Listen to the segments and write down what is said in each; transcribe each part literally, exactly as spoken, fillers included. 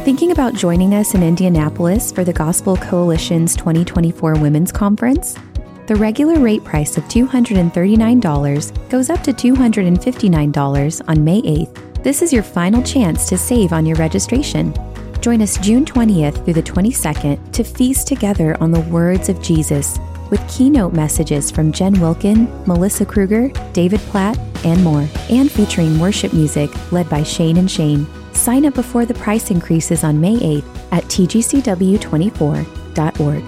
Thinking about joining us in Indianapolis for the Gospel Coalition's twenty twenty-four Women's Conference? The regular rate price of two hundred thirty-nine dollars goes up to two hundred fifty-nine dollars on May eighth. This is your final chance to save on your registration. Join us June twentieth through the twenty-second to feast together on the words of Jesus with keynote messages from Jen Wilkin, Melissa Kruger, David Platt, and more, and featuring worship music led by Shane and Shane. Sign up before the price increases on May eighth at T G C W twenty-four dot org.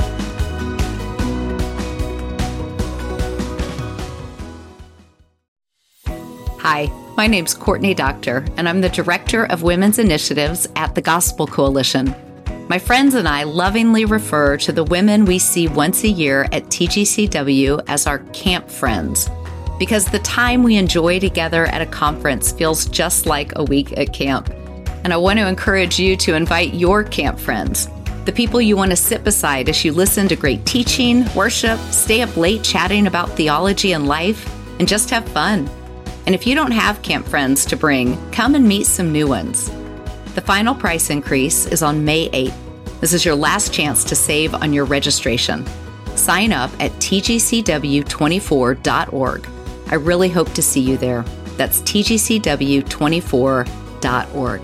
Hi, my name's Courtney Doctor, and I'm the Director of Women's Initiatives at the Gospel Coalition. My friends and I lovingly refer to the women we see once a year at T G C W as our camp friends, because the time we enjoy together at a conference feels just like a week at camp. And I want to encourage you to invite your camp friends, the people you want to sit beside as you listen to great teaching, worship, stay up late chatting about theology and life, and just have fun. And if you don't have camp friends to bring, come and meet some new ones. The final price increase is on May eighth. This is your last chance to save on your registration. Sign up at T G C W twenty-four dot org. I really hope to see you there. That's T G C W twenty-four dot org.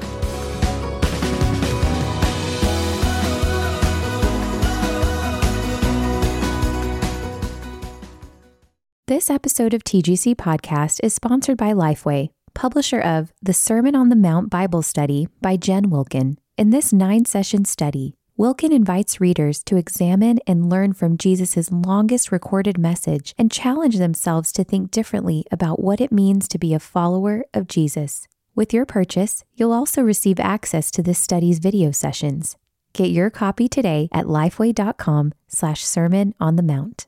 This episode of T G C Podcast is sponsored by Lifeway, publisher of The Sermon on the Mount Bible Study by Jen Wilkin. In this nine-session study, Wilkin invites readers to examine and learn from Jesus' longest recorded message and challenge themselves to think differently about what it means to be a follower of Jesus. With your purchase, you'll also receive access to this study's video sessions. Get your copy today at lifeway.com slash sermon on the mount.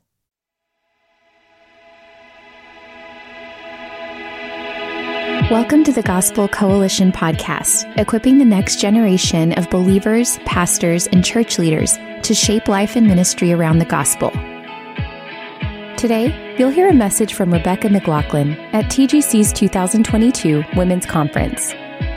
Welcome to the Gospel Coalition podcast, equipping the next generation of believers, pastors, and church leaders to shape life and ministry around the gospel. Today, you'll hear a message from Rebecca McLaughlin at T G C's two thousand twenty-two Women's Conference.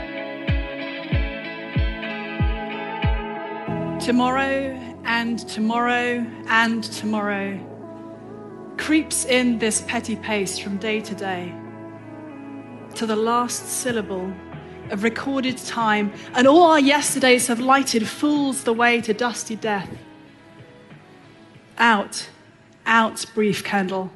Tomorrow and tomorrow and tomorrow creeps in this petty pace from day to day, to the last syllable of recorded time, and all our yesterdays have lighted fools the way to dusty death. Out, out, brief candle.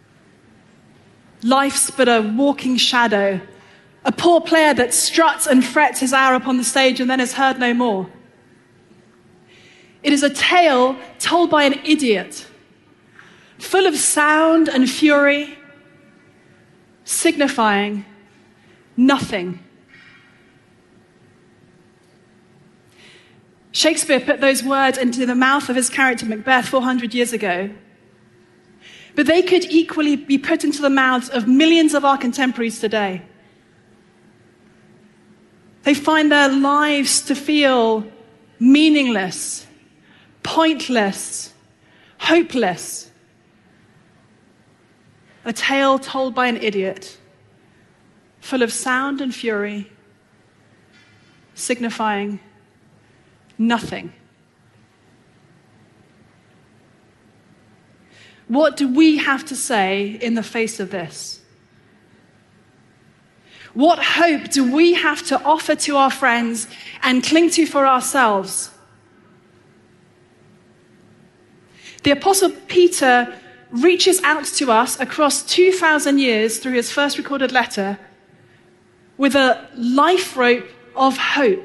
Life's but a walking shadow, a poor player that struts and frets his hour upon the stage and then is heard no more. It is a tale told by an idiot, full of sound and fury, signifying nothing. Shakespeare put those words into the mouth of his character Macbeth four hundred years ago, but they could equally be put into the mouths of millions of our contemporaries today. They find their lives to feel meaningless, pointless, hopeless. A tale told by an idiot, full of sound and fury, signifying nothing. What do we have to say in the face of this? What hope do we have to offer to our friends and cling to for ourselves? The Apostle Peter reaches out to us across two thousand years through his first recorded letter with a life rope of hope.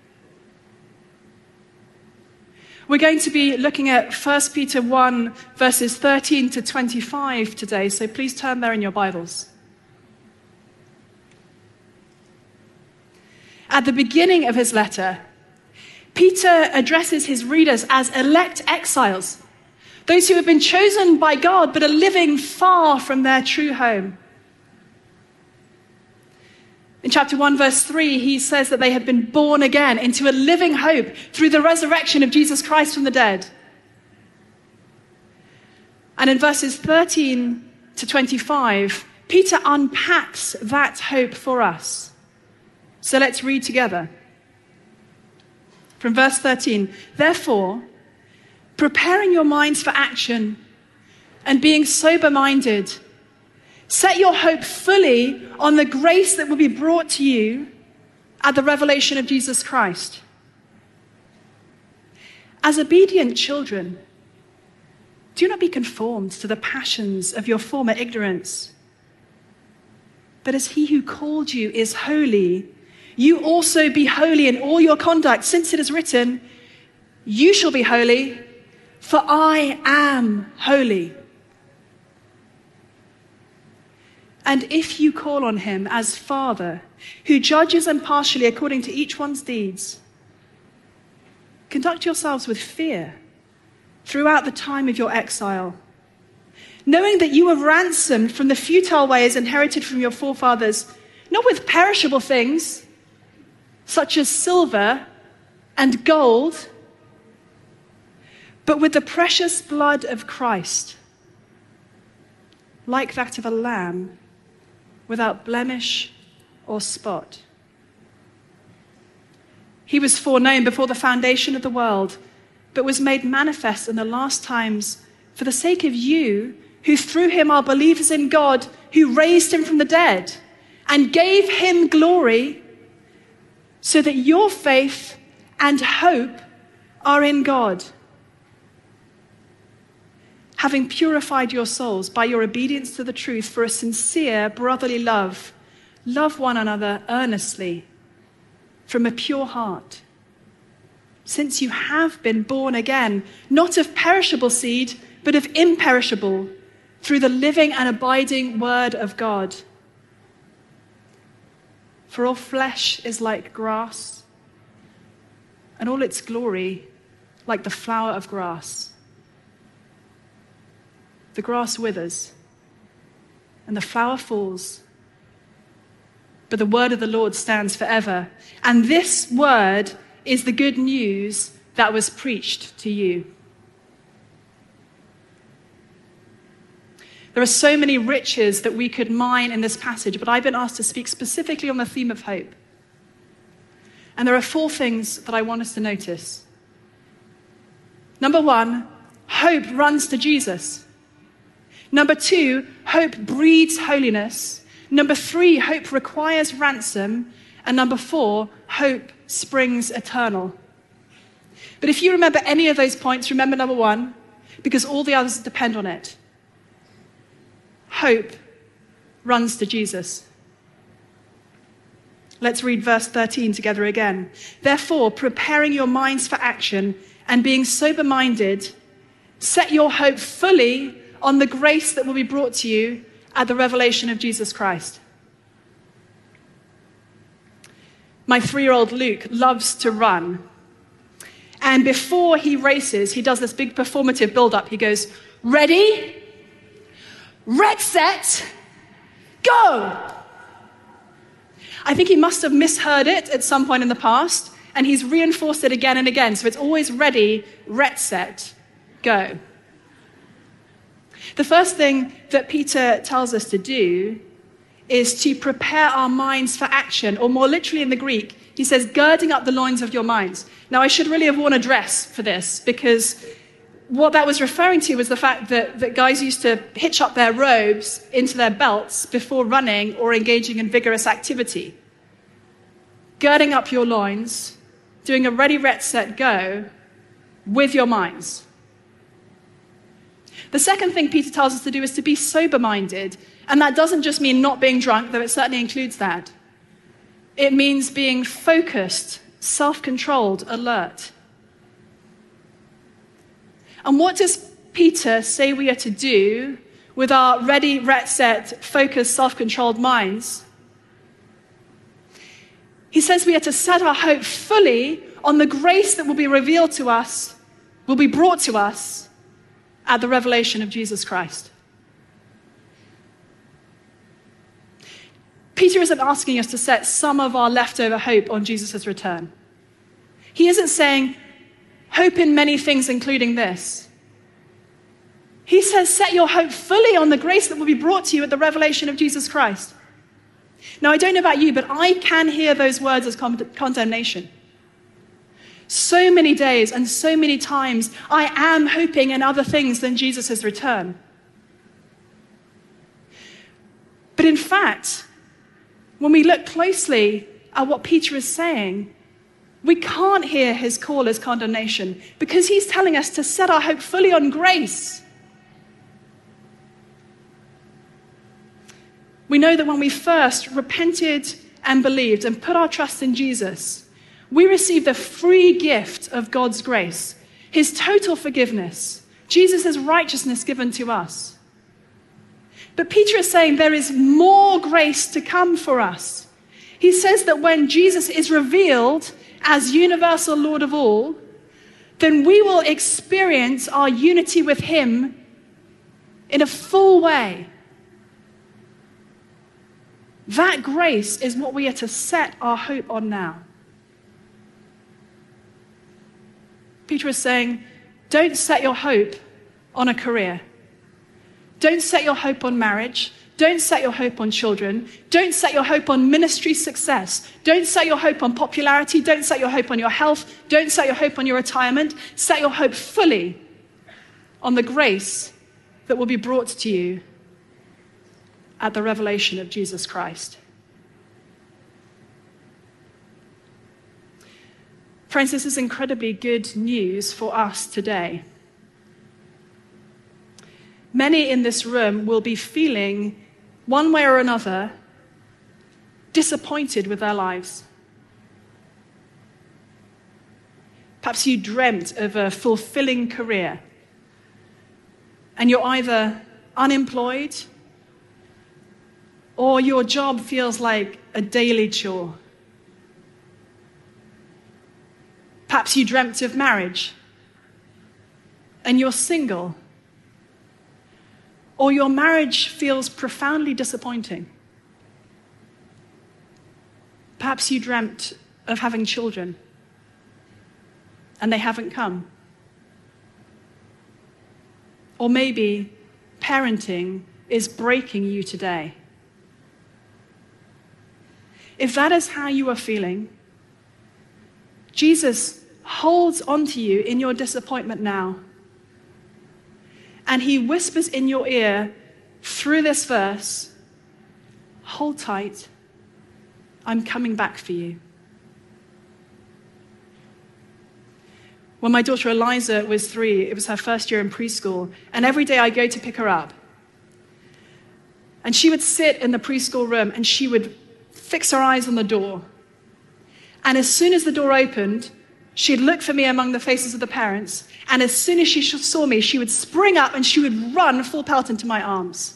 We're going to be looking at First Peter one, verses thirteen to twenty-five today, so please turn there in your Bibles. At the beginning of his letter, Peter addresses his readers as elect exiles, those who have been chosen by God but are living far from their true home. In chapter one, verse three, he says that they have been born again into a living hope through the resurrection of Jesus Christ from the dead. And in verses thirteen to twenty-five, Peter unpacks that hope for us. So let's read together. from verse thirteen. Therefore, preparing your minds for action and being sober-minded, set your hope fully on the grace that will be brought to you at the revelation of Jesus Christ. As obedient children, do not be conformed to the passions of your former ignorance. But as he who called you is holy, you also be holy in all your conduct, since it is written, you shall be holy, for I am holy. And if you call on him as Father, who judges impartially according to each one's deeds, conduct yourselves with fear throughout the time of your exile, knowing that you were ransomed from the futile ways inherited from your forefathers, not with perishable things, such as silver and gold, but with the precious blood of Christ, like that of a lamb, without blemish or spot. He was foreknown before the foundation of the world, but was made manifest in the last times for the sake of you, who through him are believers in God, who raised him from the dead and gave him glory, so that your faith and hope are in God. Having purified your souls by your obedience to the truth for a sincere brotherly love, love one another earnestly from a pure heart, since you have been born again, not of perishable seed, but of imperishable, through the living and abiding word of God. For all flesh is like grass, and all its glory like the flower of grass. The grass withers, and the flower falls, but the word of the Lord stands forever. And this word is the good news that was preached to you. There are so many riches that we could mine in this passage, but I've been asked to speak specifically on the theme of hope. And there are four things that I want us to notice. Number one, hope runs to Jesus. Number two, hope breeds holiness. Number three, hope requires ransom. And number four, hope springs eternal. But if you remember any of those points, remember number one, because all the others depend on it. Hope runs to Jesus. Let's read verse thirteen together again. Therefore, preparing your minds for action and being sober-minded, set your hope fully on the grace that will be brought to you at the revelation of Jesus Christ. My three-year-old Luke loves to run. And before he races, he does this big performative build-up. He goes, ready, red, set, go! I think he must have misheard it at some point in the past, and he's reinforced it again and again. So it's always ready, red, set, go. The first thing that Peter tells us to do is to prepare our minds for action, or more literally in the Greek, he says, girding up the loins of your minds. Now, I should really have worn a dress for this, because what that was referring to was the fact that, that guys used to hitch up their robes into their belts before running or engaging in vigorous activity. Girding up your loins, doing a ready, ret, set, go with your minds. The second thing Peter tells us to do is to be sober-minded. And that doesn't just mean not being drunk, though it certainly includes that. It means being focused, self-controlled, alert. And what does Peter say we are to do with our ready, ret, set, focused, self-controlled minds? He says we are to set our hope fully on the grace that will be revealed to us, will be brought to us at the revelation of Jesus Christ. Peter isn't asking us to set some of our leftover hope on Jesus' return. He isn't saying, hope in many things, including this. He says, set your hope fully on the grace that will be brought to you at the revelation of Jesus Christ. Now, I don't know about you, but I can hear those words as con- condemnation. So many days and so many times, I am hoping in other things than Jesus' return. But in fact, when we look closely at what Peter is saying, we can't hear his call as condemnation because he's telling us to set our hope fully on grace. We know that when we first repented and believed and put our trust in Jesus, we received the free gift of God's grace, his total forgiveness, Jesus' righteousness given to us. But Peter is saying there is more grace to come for us. He says that when Jesus is revealed as universal Lord of all, then we will experience our unity with him in a full way. That grace is what we are to set our hope on now. Peter is saying, don't set your hope on a career. Don't set your hope on marriage. Don't set your hope on children. Don't set your hope on ministry success. Don't set your hope on popularity. Don't set your hope on your health. Don't set your hope on your retirement. Set your hope fully on the grace that will be brought to you at the revelation of Jesus Christ. Friends, this is incredibly good news for us today. Many in this room will be feeling, one way or another, disappointed with their lives. Perhaps you dreamt of a fulfilling career, and you're either unemployed or your job feels like a daily chore. Perhaps you dreamt of marriage, and you're single, or your marriage feels profoundly disappointing. Perhaps you dreamt of having children, and they haven't come. Or maybe parenting is breaking you today. If that is how you are feeling, Jesus holds onto you in your disappointment now. And he whispers in your ear through this verse, hold tight, I'm coming back for you. When my daughter Eliza was three, it was her first year in preschool, and every day I go to pick her up. And she would sit in the preschool room and she would fix her eyes on the door. And as soon as the door opened, she'd look for me among the faces of the parents, and as soon as she saw me, she would spring up and she would run full pelt into my arms.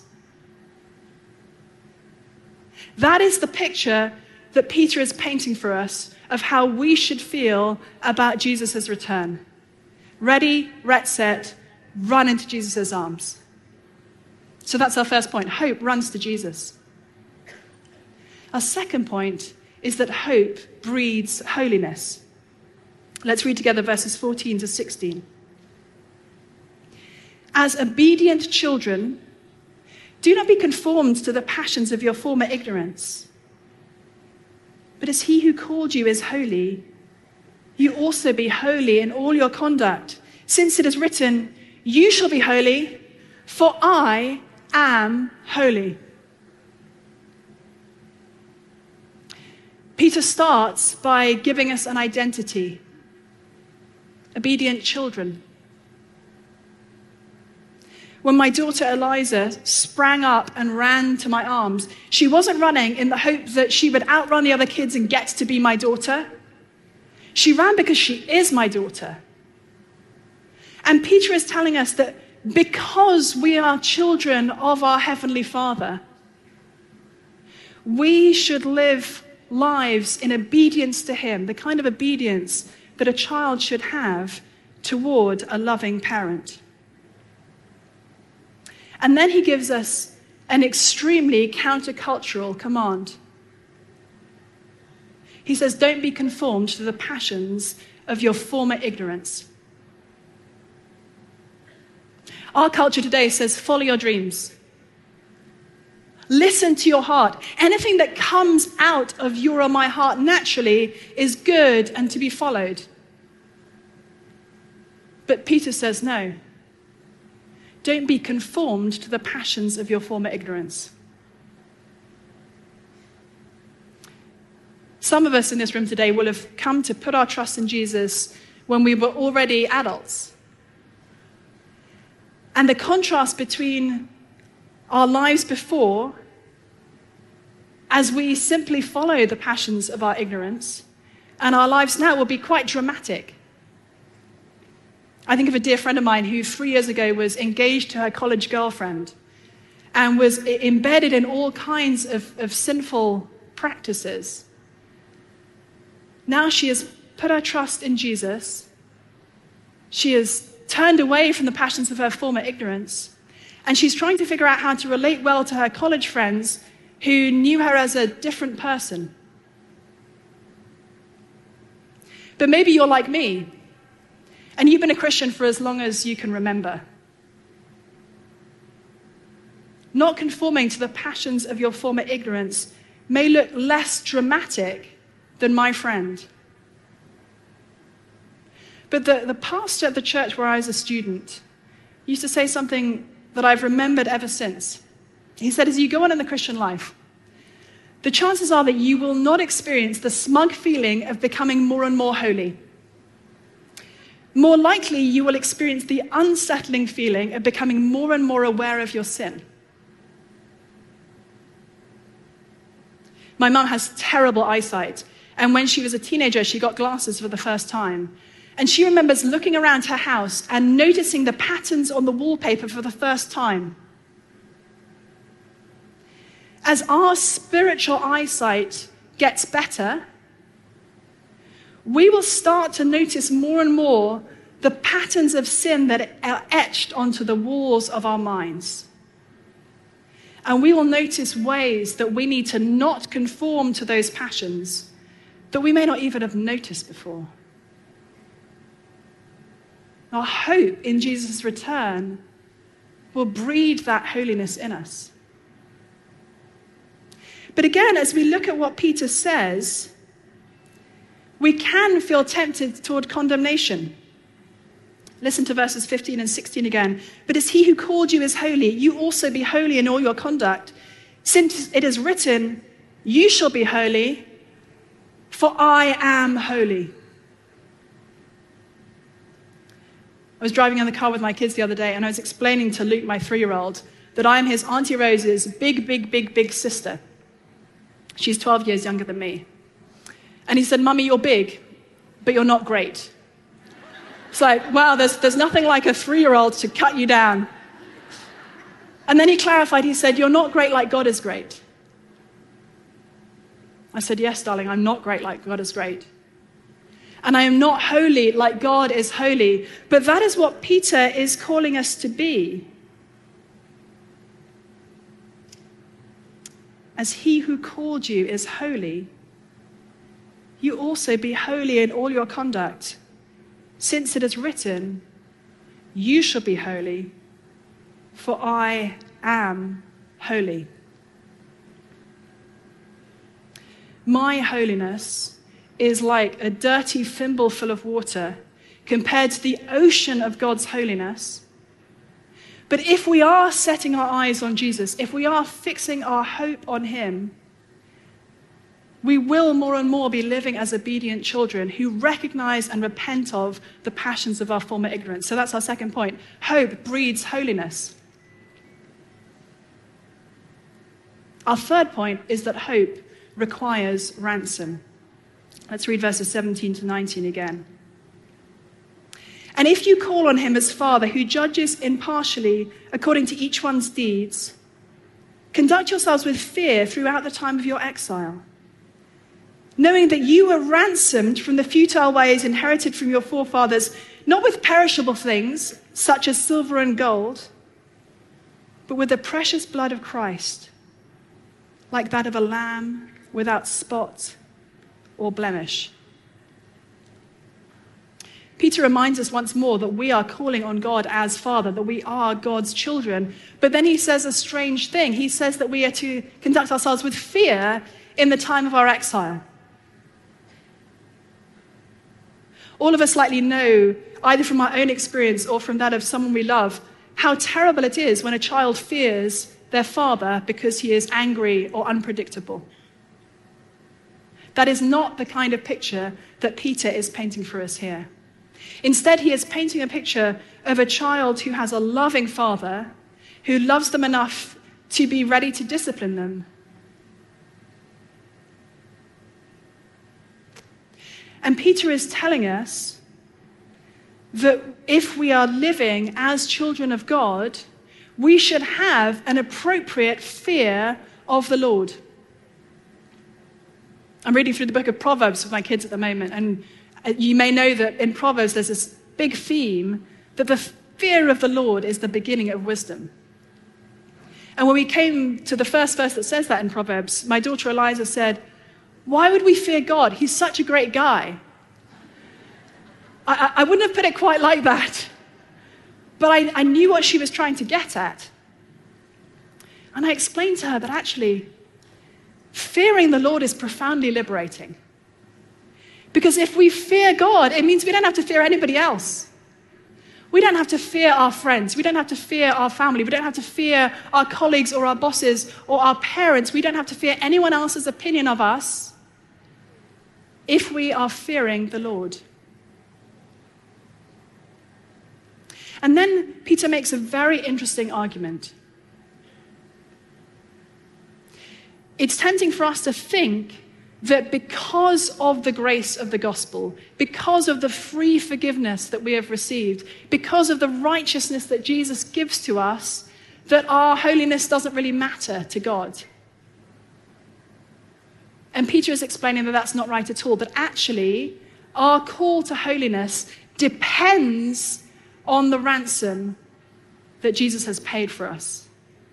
That is the picture that Peter is painting for us of how we should feel about Jesus' return. Ready, ret, set, run into Jesus' arms. So that's our first point. Hope runs to Jesus. Our second point is that hope breeds holiness. Let's read together verses fourteen to sixteen. As obedient children, do not be conformed to the passions of your former ignorance. But as he who called you is holy, you also be holy in all your conduct, since it is written, you shall be holy, for I am holy. Peter starts by giving us an identity. Obedient children. When my daughter Eliza sprang up and ran to my arms, she wasn't running in the hope that she would outrun the other kids and get to be my daughter. She ran because she is my daughter. And Peter is telling us that because we are children of our Heavenly Father, we should live lives in obedience to him, the kind of obedience that a child should have toward a loving parent. And then he gives us an extremely countercultural command. He says, don't be conformed to the passions of your former ignorance. Our culture today says, follow your dreams. Listen to your heart. Anything that comes out of your or my heart naturally is good and to be followed. But Peter says, no. Don't be conformed to the passions of your former ignorance. Some of us in this room today will have come to put our trust in Jesus when we were already adults. And the contrast between our lives before, as we simply follow the passions of our ignorance, and our lives now will be quite dramatic. I think of a dear friend of mine who three years ago was engaged to her college girlfriend and was embedded in all kinds of, of sinful practices. Now she has put her trust in Jesus. She has turned away from the passions of her former ignorance, and she's trying to figure out how to relate well to her college friends who knew her as a different person. But maybe you're like me, and you've been a Christian for as long as you can remember. Not conforming to the passions of your former ignorance may look less dramatic than my friend. But the, the pastor at the church where I was a student used to say something that I've remembered ever since. He said, as you go on in the Christian life, the chances are that you will not experience the smug feeling of becoming more and more holy. More likely, you will experience the unsettling feeling of becoming more and more aware of your sin. My mum has terrible eyesight, and when she was a teenager, she got glasses for the first time. And she remembers looking around her house and noticing the patterns on the wallpaper for the first time. As our spiritual eyesight gets better, we will start to notice more and more the patterns of sin that are etched onto the walls of our minds. And we will notice ways that we need to not conform to those passions that we may not even have noticed before. Our hope in Jesus' return will breed that holiness in us. But again, as we look at what Peter says, we can feel tempted toward condemnation. Listen to verses fifteen and sixteen again. But as he who called you is holy, you also be holy in all your conduct. Since it is written, you shall be holy, for I am holy. I was driving in the car with my kids the other day, and I was explaining to Luke, my three-year-old, that I am his Auntie Rose's big, big, big, big sister. She's twelve years younger than me. And he said, Mummy, you're big, but you're not great. It's like, wow, there's, there's nothing like a three-year-old to cut you down. And then he clarified, he said, you're not great like God is great. I said, yes, darling, I'm not great like God is great. And I am not holy like God is holy. But that is what Peter is calling us to be. As he who called you is holy, you also be holy in all your conduct. Since it is written, you shall be holy, for I am holy. My holiness is like a dirty thimble full of water compared to the ocean of God's holiness. But if we are setting our eyes on Jesus, if we are fixing our hope on him, we will more and more be living as obedient children who recognize and repent of the passions of our former ignorance. So that's our second point. Hope breeds holiness. Our third point is that hope requires ransom. Let's read verses seventeen to nineteen again. And if you call on him as Father, who judges impartially according to each one's deeds, conduct yourselves with fear throughout the time of your exile, knowing that you were ransomed from the futile ways inherited from your forefathers, not with perishable things, such as silver and gold, but with the precious blood of Christ, like that of a lamb without spot or blemish. Peter reminds us once more that we are calling on God as Father, that we are God's children. But then he says a strange thing. He says that we are to conduct ourselves with fear in the time of our exile. All of us likely know, either from our own experience or from that of someone we love, how terrible it is when a child fears their father because he is angry or unpredictable. That is not the kind of picture that Peter is painting for us here. Instead, he is painting a picture of a child who has a loving father who loves them enough to be ready to discipline them. And Peter is telling us that if we are living as children of God, we should have an appropriate fear of the Lord. I'm reading through the book of Proverbs with my kids at the moment, and you may know that in Proverbs there's this big theme that the fear of the Lord is the beginning of wisdom. And when we came to the first verse that says that in Proverbs, my daughter Eliza said, "Why would we fear God? He's such a great guy." I, I wouldn't have put it quite like that, but I, I knew what she was trying to get at. And I explained to her that actually, fearing the Lord is profoundly liberating. Because if we fear God, it means we don't have to fear anybody else. We don't have to fear our friends. We don't have to fear our family. We don't have to fear our colleagues or our bosses or our parents. We don't have to fear anyone else's opinion of us if we are fearing the Lord. And then Peter makes a very interesting argument. It's tempting for us to think that because of the grace of the gospel, because of the free forgiveness that we have received, because of the righteousness that Jesus gives to us, that our holiness doesn't really matter to God. And Peter is explaining that that's not right at all, that actually our call to holiness depends on the ransom that Jesus has paid for us.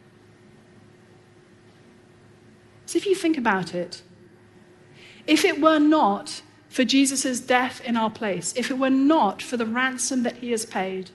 So if you think about it, if it were not for Jesus' death in our place, if it were not for the ransom that he has paid,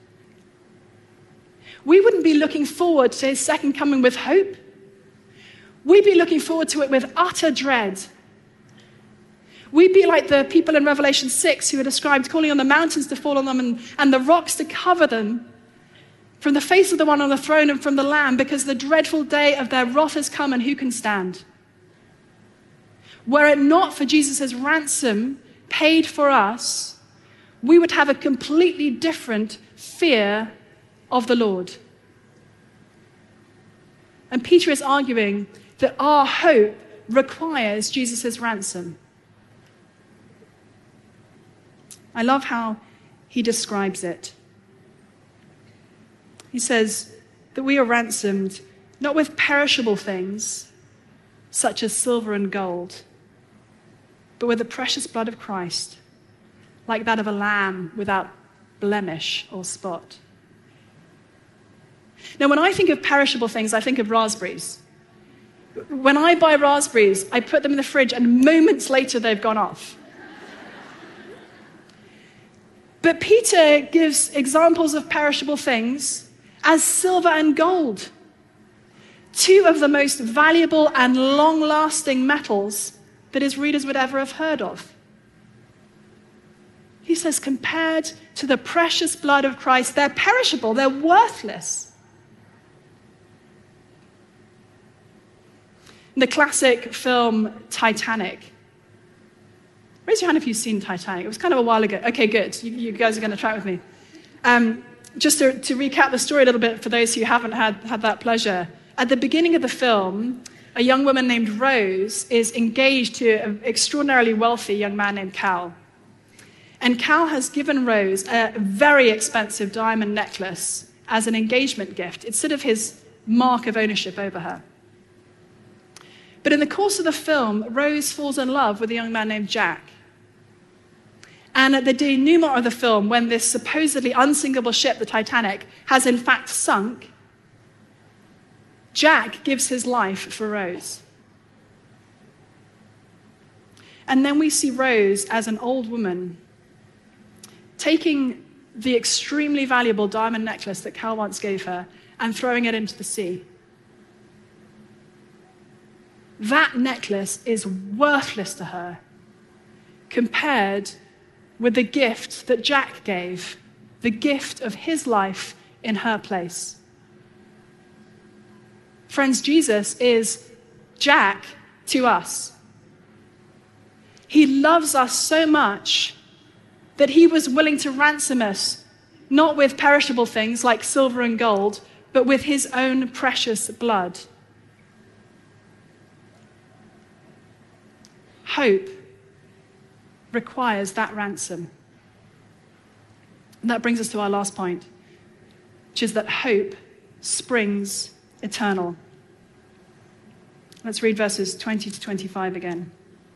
we wouldn't be looking forward to his second coming with hope. We'd be looking forward to it with utter dread. We'd be like the people in Revelation six who are described calling on the mountains to fall on them and, and the rocks to cover them from the face of the one on the throne and from the Lamb, because the dreadful day of their wrath has come, and who can stand? Were it not for Jesus' ransom paid for us, we would have a completely different fear of the Lord. And Peter is arguing that our hope requires Jesus' ransom. I love how he describes it. He says that we are ransomed not with perishable things, such as silver and gold, but with the precious blood of Christ, like that of a lamb without blemish or spot. Now, when I think of perishable things, I think of raspberries. When I buy raspberries, I put them in the fridge, and moments later they've gone off. But Peter gives examples of perishable things as silver and gold, two of the most valuable and long-lasting metals that his readers would ever have heard of. He says, compared to the precious blood of Christ, they're perishable, they're worthless. The classic film Titanic. Raise your hand if you've seen Titanic. It was kind of a while ago. Okay, good. You, you guys are going to try it with me. Um, just to, to recap the story a little bit for those who haven't had, had that pleasure. At the beginning of the film, a young woman named Rose is engaged to an extraordinarily wealthy young man named Cal. And Cal has given Rose a very expensive diamond necklace as an engagement gift. It's sort of his mark of ownership over her. But in the course of the film, Rose falls in love with a young man named Jack. And at the denouement of the film, when this supposedly unsinkable ship, the Titanic, has in fact sunk, Jack gives his life for Rose. And then we see Rose as an old woman taking the extremely valuable diamond necklace that Cal once gave her and throwing it into the sea. That necklace is worthless to her compared with the gift that Jack gave, the gift of his life in her place. Friends, Jesus is Jack to us. He loves us so much that he was willing to ransom us, not with perishable things like silver and gold, but with his own precious blood. Hope requires that ransom. And that brings us to our last point, which is that hope springs eternal. Let's read verses twenty to twenty-five again.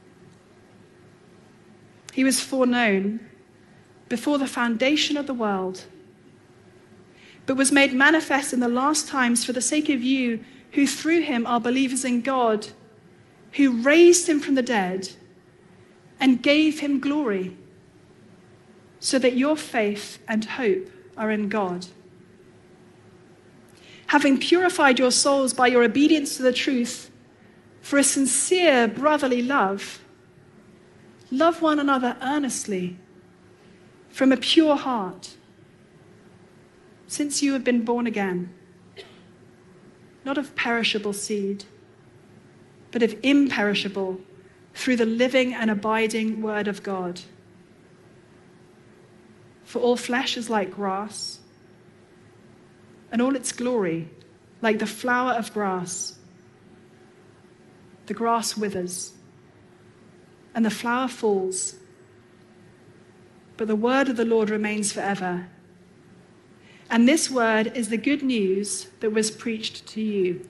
He was foreknown before the foundation of the world, but was made manifest in the last times for the sake of you, who through him are believers in God, who raised him from the dead and gave him glory, so that your faith and hope are in God. Having purified your souls by your obedience to the truth, for a sincere brotherly love, love one another earnestly from a pure heart, since you have been born again, not of perishable seed, but of imperishable, through the living and abiding word of God. For all flesh is like grass, and all its glory like the flower of grass. The grass withers, and the flower falls, but the word of the Lord remains forever. And this word is the good news that was preached to you.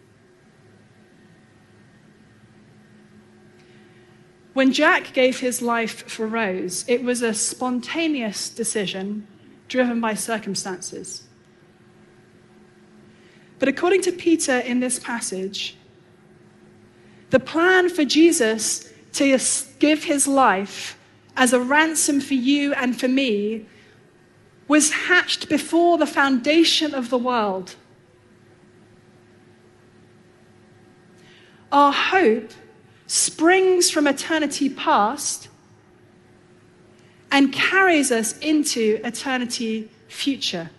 When Jack gave his life for Rose, it was a spontaneous decision driven by circumstances. But according to Peter in this passage, the plan for Jesus to give his life as a ransom for you and for me was hatched before the foundation of the world. Our hope springs from eternity past and carries us into eternity future.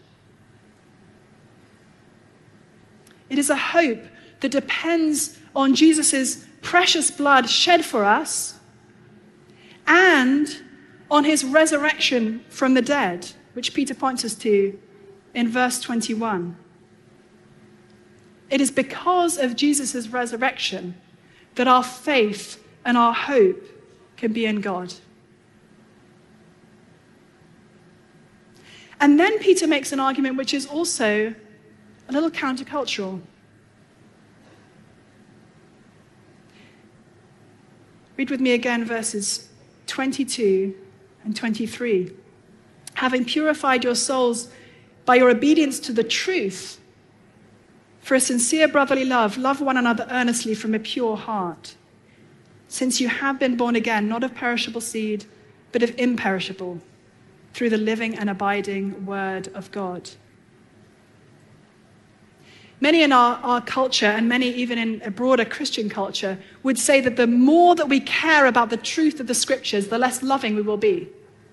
It is a hope that depends on Jesus' precious blood shed for us and on his resurrection from the dead, which Peter points us to in verse twenty-one. It is because of Jesus' resurrection that our faith and our hope can be in God. And then Peter makes an argument which is also a little countercultural. Read with me again verses twenty-two and twenty-three. Having purified your souls by your obedience to the truth, for a sincere brotherly love, love one another earnestly from a pure heart, since you have been born again, not of perishable seed, but of imperishable, through the living and abiding word of God. Many in our, our culture, and many even in a broader Christian culture, would say that the more that we care about the truth of the scriptures, the less loving we will be.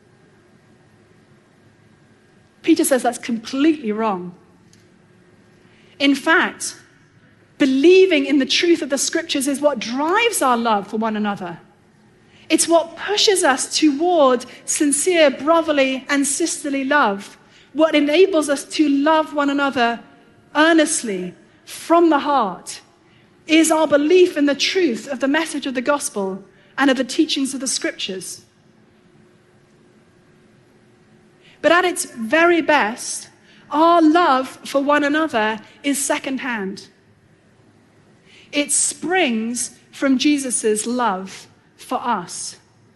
Peter says that's completely wrong. In fact, believing in the truth of the scriptures is what drives our love for one another. It's what pushes us toward sincere brotherly and sisterly love, what enables us to love one another earnestly from the heart, is our belief in the truth of the message of the gospel and of the teachings of the scriptures. But at its very best, our love for one another is secondhand. It springs from Jesus' love for us.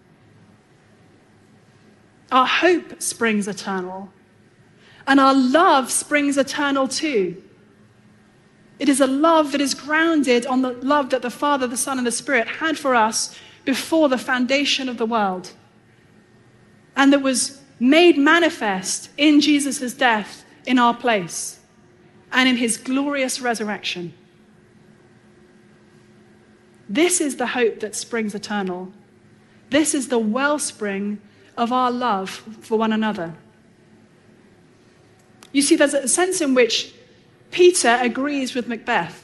Our hope springs eternal, and our love springs eternal too. It is a love that is grounded on the love that the Father, the Son, and the Spirit had for us before the foundation of the world, and that was made manifest in Jesus' death in our place and in his glorious resurrection. This is the hope that springs eternal. This is the wellspring of our love for one another. You see, there's a sense in which Peter agrees with Macbeth.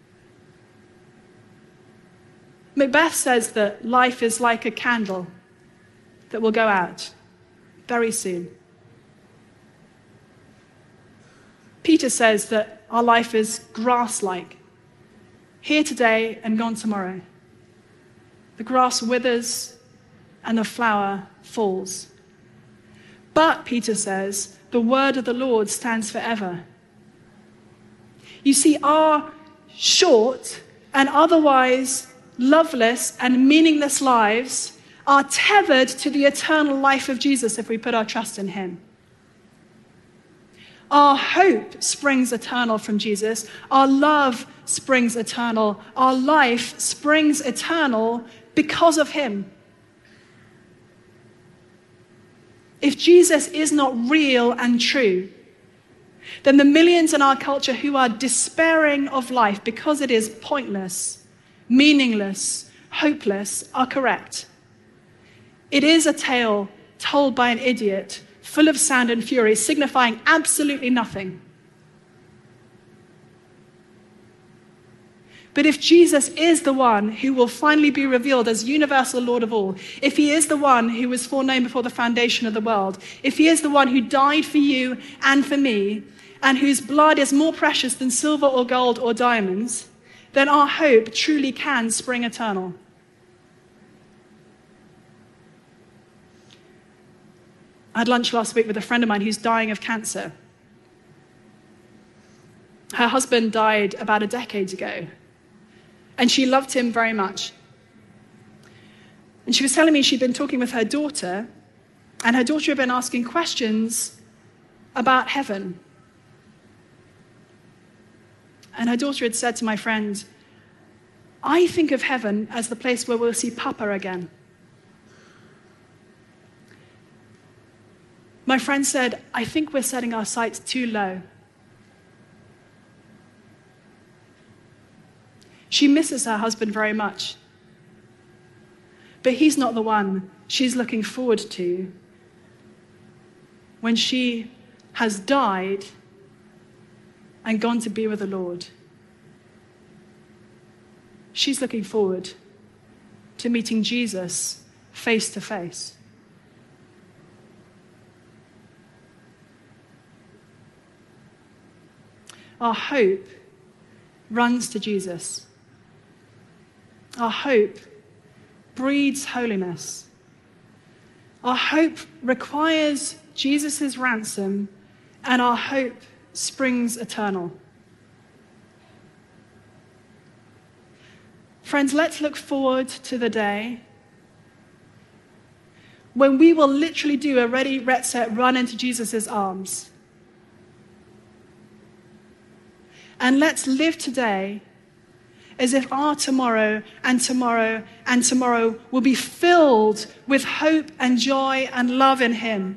Macbeth says that life is like a candle that will go out very soon. Peter says that our life is grass-like, here today and gone tomorrow. The grass withers and the flower falls. But, Peter says, the word of the Lord stands forever. You see, our short and otherwise loveless and meaningless lives are tethered to the eternal life of Jesus if we put our trust in him. Our hope springs eternal from Jesus. Our love springs eternal. Our life springs eternal because of him. If Jesus is not real and true, then the millions in our culture who are despairing of life because it is pointless, meaningless, hopeless, are correct. It is a tale told by an idiot, full of sound and fury, signifying absolutely nothing. But if Jesus is the one who will finally be revealed as universal Lord of all, if he is the one who was foreknown before the foundation of the world, if he is the one who died for you and for me, and whose blood is more precious than silver or gold or diamonds, then our hope truly can spring eternal. I had lunch last week with a friend of mine who's dying of cancer. Her husband died about a decade ago, and she loved him very much. And she was telling me she'd been talking with her daughter, and her daughter had been asking questions about heaven. And her daughter had said to my friend, I think of heaven as the place where we'll see Papa again. My friend said, I think we're setting our sights too low. She misses her husband very much. But he's not the one she's looking forward to when she has died and gone to be with the Lord. She's looking forward to meeting Jesus face to face. Our hope runs to Jesus. Our hope breeds holiness. Our hope requires Jesus' ransom, and our hope springs eternal. Friends, let's look forward to the day when we will literally do a ready, ret, set, run into Jesus' arms. And let's live today as if our tomorrow and tomorrow and tomorrow will be filled with hope and joy and love in him.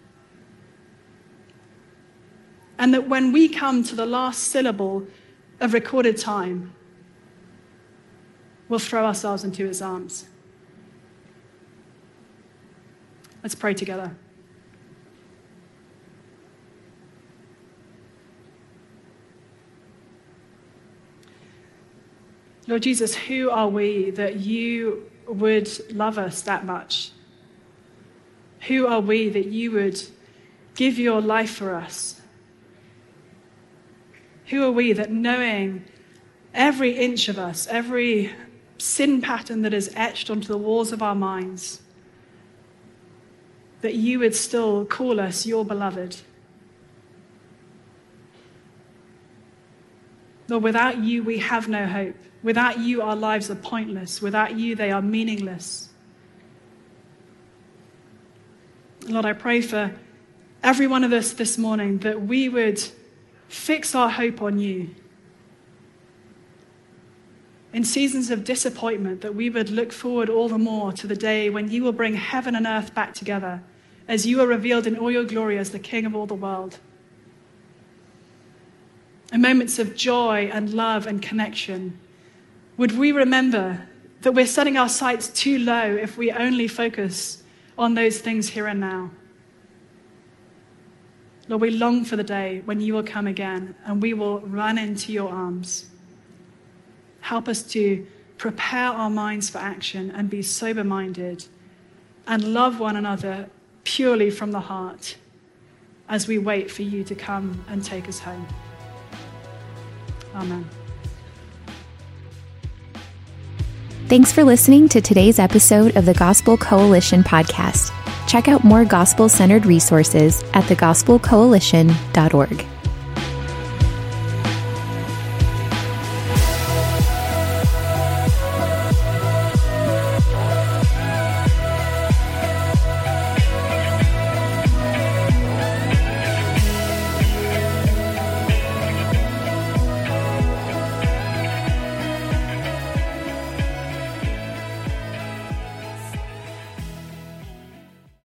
And that when we come to the last syllable of recorded time, we'll throw ourselves into his arms. Let's pray together. Lord Jesus, who are we that you would love us that much? Who are we that you would give your life for us? Who are we that, knowing every inch of us, every sin pattern that is etched onto the walls of our minds, that you would still call us your beloved? Lord, without you, we have no hope. Without you, our lives are pointless. Without you, they are meaningless. Lord, I pray for every one of us this morning that we would fix our hope on you. In seasons of disappointment, that we would look forward all the more to the day when you will bring heaven and earth back together as you are revealed in all your glory as the King of all the world. In moments of joy and love and connection, would we remember that we're setting our sights too low if we only focus on those things here and now. Lord, we long for the day when you will come again and we will run into your arms. Help us to prepare our minds for action and be sober-minded and love one another purely from the heart as we wait for you to come and take us home. Amen. Thanks for listening to today's episode of the Gospel Coalition podcast. Check out more gospel-centered resources at the gospel coalition dot org.